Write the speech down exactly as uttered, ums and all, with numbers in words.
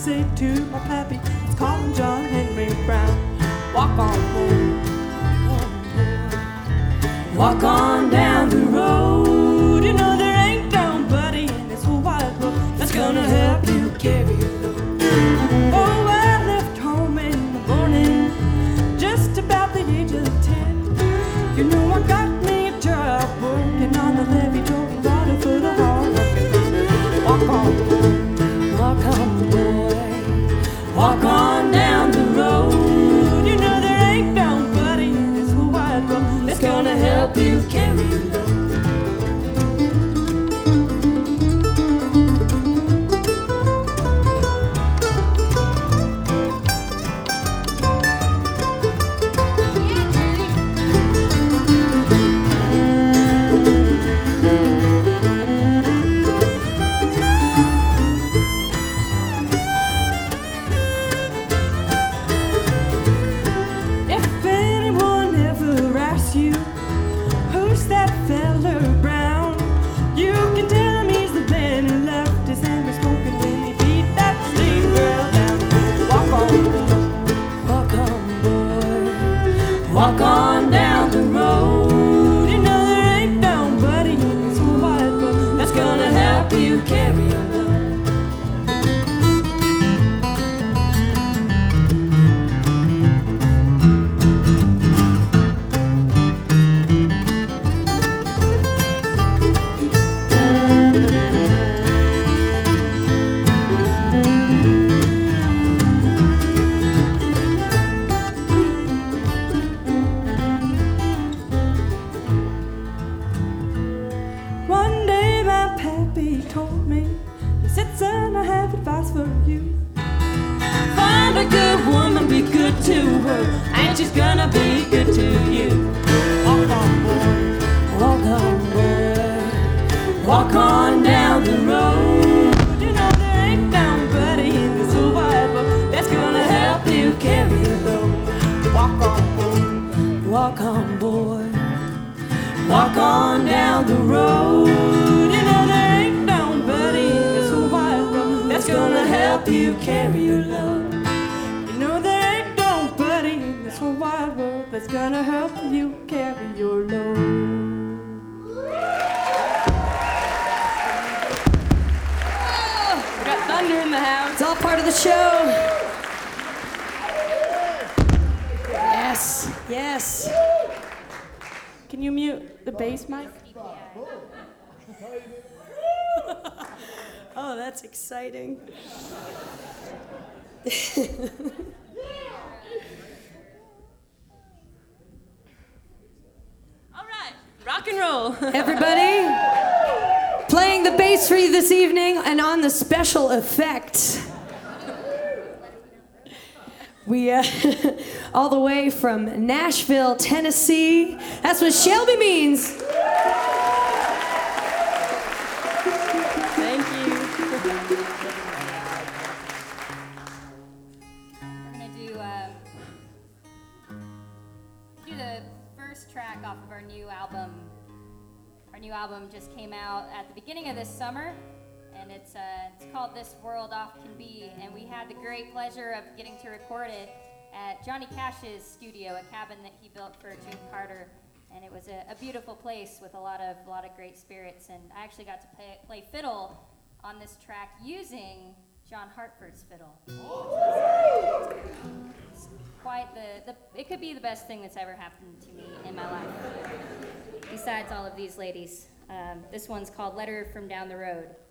say to my pappy, let's call him John Henry Brown. Walk on, boy. Walk on down the road. You know there ain't nobody in this whole wide world that's gonna help you carry your load. Oh, I left home in the morning, just about the age of ten. You know I got me a job working on the levee, drawing water for the hard working men. Walk on, boy. Walk on, boy. Walk on down the road. You know there ain't nobody in this whole wide world that's gonna help you carry your load. Walk on down the road. You know there ain't nobody in this whole wide world that's gonna help you carry your load. Told me, he said, son, I have advice for you. Find a good woman, be good to her, and she's gonna be good to you. Walk on, boy, walk on, boy, walk on down the road. You know there ain't nobody in this whole wide world that's gonna help you carry your load. Walk on, boy, walk on, boy, walk on down the road. You know there ain't that's gonna help you carry your load. You know there ain't nobody in this whole wide world that's gonna help you carry your load. Oh, we got thunder in the house. It's all part of the show. Yes, yes. Can you mute the bass mic? Oh, that's exciting. All right, rock and roll. Everybody, playing the bass for you this evening, and on the special effect, we, uh, all the way from Nashville, Tennessee, that's what Shelby means. Off of our new album. Our new album just came out at the beginning of this summer, and it's uh, it's called This World Off Can Be, and we had the great pleasure of getting to record it at Johnny Cash's studio, a cabin that he built for June Carter, and it was a, a beautiful place with a lot of a lot of great spirits, and I actually got to play, play fiddle on this track using John Hartford's fiddle. Quite the, the, it could be the best thing that's ever happened to me in my life. Besides all of these ladies. Um, this one's called Letter from Down the Road.